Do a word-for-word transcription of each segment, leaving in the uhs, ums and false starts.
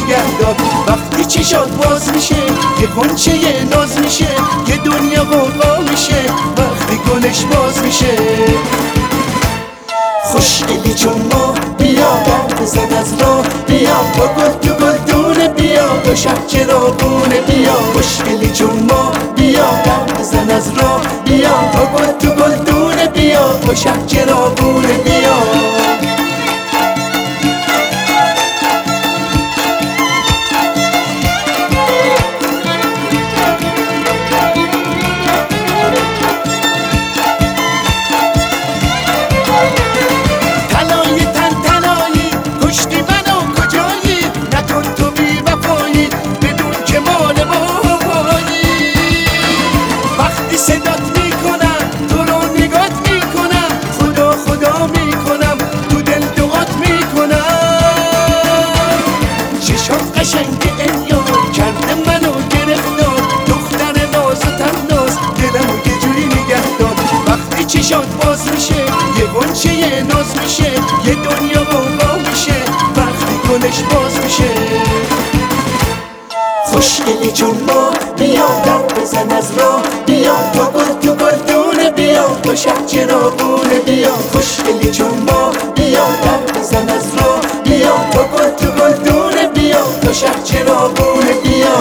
نگهدار. وقتی چشات باز میشه یه غنچه ناز میشه، یه دنیا غوغا میشه وقتی گلش باز میشه. خوشگلی چون ما بیا در بزن از راه، بیا با گل تو گلدونه، بیا با شب چراغونه، بیا خوشگلی چون ما بیا در بزن از راه، بیا با گل تو گلدونه، بیا با شب چراغونه، بیا. صدات میکنم تو رو نگات میکنم، خدا خدا میکنم تو دل دعات میکنم. چشات قشنگ انیار کرده منو گرفتار، دختر ناز و تناز دلمو یه جوری نگهدار. وقتی چشات باز میشه یه غنچه ناز میشه، یه دنیا غوغا میشه وقتی گلش باز میشه. خوشگلی چون ما بیا در بزن از راه، بیا تا گل تو گلدونه، بیا با شب چراغونه، بیا خوشگلی چون ما بیا در بزن از راه، بیا تا گل تو گلدونه، بیا با شب چراغونه، بیا.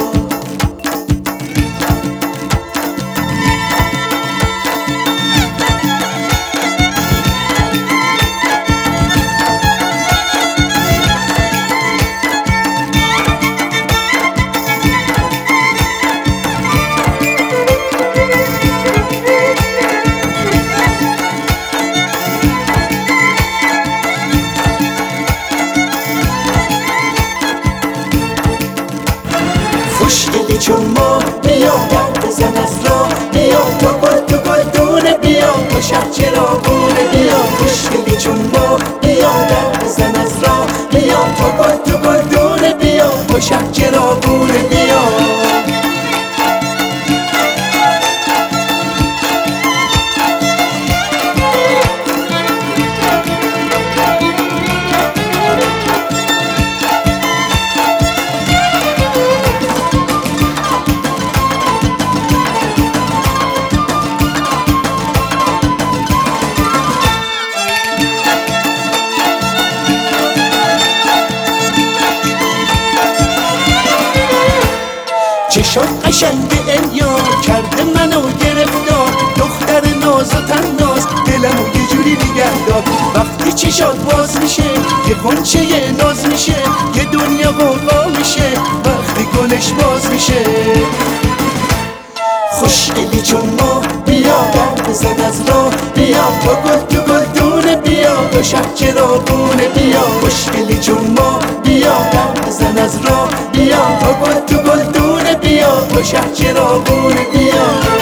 خوشگلی چون ما بیا در بزن از راه، بیا تا گل تو گلدونه، بیا با شب چراغونه، بیا خوشگلی چون ما بیا در بزن از راه، بیا تا گل تو گلدونه، بیا با شب چراغونه، بیا. چشات قشنگ انیار کرده منو گرفتار، دختر ناز و تناز دلمو یه جوری نگهدار. وقتی چشات باز میشه یه غنچه ناز میشه، یه دنیا غوغا میشه وقتی گلش باز میشه. خوشگلی چون ما بیا در بزن از راه، بیا با گل تو گلدونه، بیا با شب چراغونه، بیا خوشگلی چون ما بیا در بزن از راه، بیا با گل تو گلدونه، بیا با شب چراغونه، بیا.